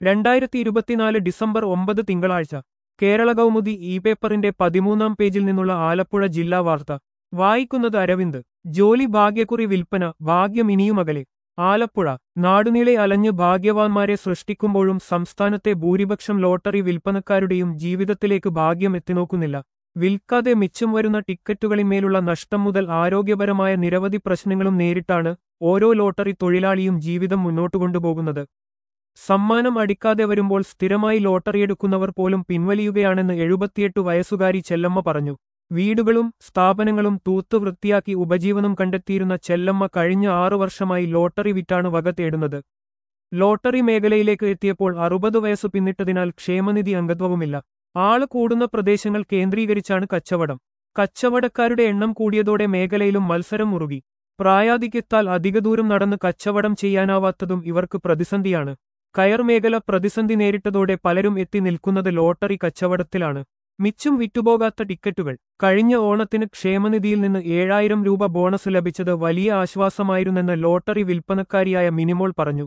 2024 December 9 തിങ്കളാഴ്ച Kerala Kaumudi E പേപ്പറിന്റെ 13-ാം പേജിൽ നിന്നുള്ള ആലപ്പുഴ ജില്ലാ വാർത്ത വായിക്കുന്നത് അരവിന്ദ്. ജോലി ഭാഗ്യക്കുറി വിൽപ്പന, ഭാഗ്യം ഇനിയുമകലെ. ആലപ്പുഴ നാടുനീളെ അലഞ്ഞ് ഭാഗ്യവാന്മാരെ സൃഷ്ടിക്കുമ്പോഴും സംസ്ഥാനത്തെ ഭൂരിപക്ഷം ലോട്ടറി വിൽപ്പനക്കാരുടെയും ജീവിതത്തിലേക്ക് ഭാഗ്യം എത്തിനോക്കുന്നില്ല. വിൽക്കാതെ മിച്ചം വരുന്ന ടിക്കറ്റുകളിന്മേലുള്ള നഷ്ടം മുതൽ ആരോഗ്യപരമായ നിരവധി പ്രശ്നങ്ങളും നേരിട്ടാണ് ഓരോ ലോട്ടറി തൊഴിലാളിയും ജീവിതം മുന്നോട്ടുകൊണ്ടുപോകുന്നത്. സമ്മാനം അടിക്കാതെ വരുമ്പോൾ സ്ഥിരമായി ലോട്ടറിയെടുക്കുന്നവർ പോലും പിൻവലിയുകയാണെന്ന് 78 വയസ്സുകാരി ചെല്ലമ്മ പറഞ്ഞു. വീടുകളും സ്ഥാപനങ്ങളും തൂത്തു വൃത്തിയാക്കി ഉപജീവനം കണ്ടെത്തിയിരുന്ന ചെല്ലമ്മ കഴിഞ്ഞ 6 വർഷമായി ലോട്ടറി വിറ്റാണ് വക തേടുന്നത്. ലോട്ടറി മേഖലയിലേക്ക് എത്തിയപ്പോൾ 60 വയസ്സ് പിന്നിട്ടതിനാൽ ക്ഷേമനിധി അംഗത്വവുമില്ല. ആള് കൂടുന്ന പ്രദേശങ്ങൾ കേന്ദ്രീകരിച്ചാണ് കച്ചവടം. കച്ചവടക്കാരുടെ എണ്ണം കൂടിയതോടെ മേഖലയിലും മത്സരം മുറുകി. പ്രായാധിക്യത്താൽ അധികദൂരം നടന്ന് കച്ചവടം ചെയ്യാനാവാത്തതും ഇവർക്ക് പ്രതിസന്ധിയാണ്. കയർ മേഖല പ്രതിസന്ധി നേരിട്ടതോടെ പലരും എത്തി നിൽക്കുന്നത് ലോട്ടറി കച്ചവടത്തിലാണ്. മിച്ചം വിറ്റുപോകാത്ത ടിക്കറ്റുകൾ. കഴിഞ്ഞ ഓണത്തിന് ക്ഷേമനിധിയിൽ നിന്ന് 7000 രൂപ ബോണസ് ലഭിച്ചത് വലിയ ആശ്വാസമായിരുന്നെന്ന് ലോട്ടറി വിൽപ്പനക്കാരിയായ മിനിമോൾ പറഞ്ഞു.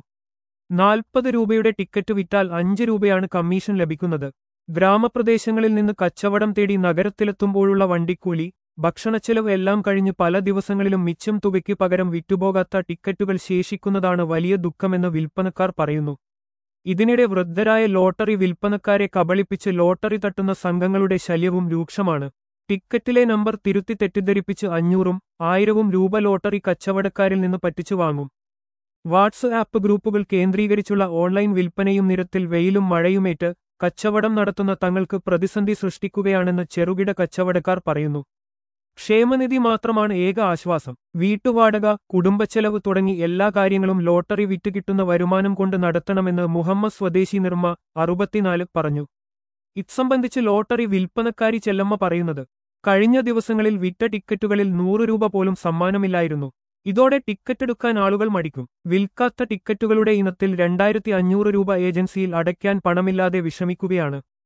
40 രൂപയുടെ ടിക്കറ്റ് വിറ്റാൽ 5 രൂപയാണ് കമ്മീഷൻ ലഭിക്കുന്നത്. ഗ്രാമപ്രദേശങ്ങളിൽ നിന്ന് കച്ചവടം തേടി നഗരത്തിലെത്തുമ്പോഴുള്ള വണ്ടിക്കൂലി, ഭക്ഷണച്ചെലവ് എല്ലാം കഴിഞ്ഞ് പല ദിവസങ്ങളിലും മിച്ചം തുകയ്ക്ക് പകരം വിറ്റുപോകാത്ത ടിക്കറ്റുകൾ ശേഷിക്കുന്നതാണ് വലിയ ദുഃഖമെന്ന് വിൽപ്പനക്കാർ പറയുന്നു. ഇതിനിടെ വൃദ്ധരായ ലോട്ടറി വിൽപ്പനക്കാരെ കബളിപ്പിച്ച് ലോട്ടറി തട്ടുന്ന സംഘങ്ങളുടെ ശല്യവും രൂക്ഷമാണ്. ടിക്കറ്റിലെ നമ്പർ തിരുത്തി തെറ്റിദ്ധരിപ്പിച്ച് 500ഉം 1000ഉം രൂപ ലോട്ടറി കച്ചവടക്കാരിൽ നിന്ന് പറ്റിച്ചു വാങ്ങും. വാട്സ് ആപ്പ് ഗ്രൂപ്പുകൾ കേന്ദ്രീകരിച്ചുള്ള ഓൺലൈൻ വിൽപ്പനയും നിരത്തിൽ വെയിലും മഴയുമേറ്റ് കച്ചവടം നടത്തുന്ന തങ്ങൾക്ക് പ്രതിസന്ധി സൃഷ്ടിക്കുകയാണെന്ന് ചെറുകിട കച്ചവടക്കാർ പറയുന്നു. ക്ഷേമനിധി മാത്രമാണ് ഏക ആശ്വാസം. വീട്ടുവാടക, കുടുംബച്ചെലവ് തുടങ്ങി എല്ലാ കാര്യങ്ങളും ലോട്ടറി വിറ്റ് കിട്ടുന്ന വരുമാനം കൊണ്ട് നടത്തണമെന്ന് മുഹമ്മദ് സ്വദേശി നിർമ്മ 64 പറഞ്ഞു. ഇത്സംബന്ധിച്ച് ലോട്ടറി വിൽപ്പനക്കാരി ചെല്ലമ്മ പറയുന്നത്, കഴിഞ്ഞ ദിവസങ്ങളിൽ വിറ്റ ടിക്കറ്റുകളിൽ 100 രൂപ പോലും സമ്മാനമില്ലായിരുന്നു. ഇതോടെ ടിക്കറ്റെടുക്കാൻ ആളുകൾ മടിക്കും. വിൽക്കാത്ത ടിക്കറ്റുകളുടെ ഇനത്തിൽ 2500 രൂപ ഏജൻസിയിൽ അടയ്ക്കാൻ പണമില്ലാതെ വിഷമിക്കുകയാണ്.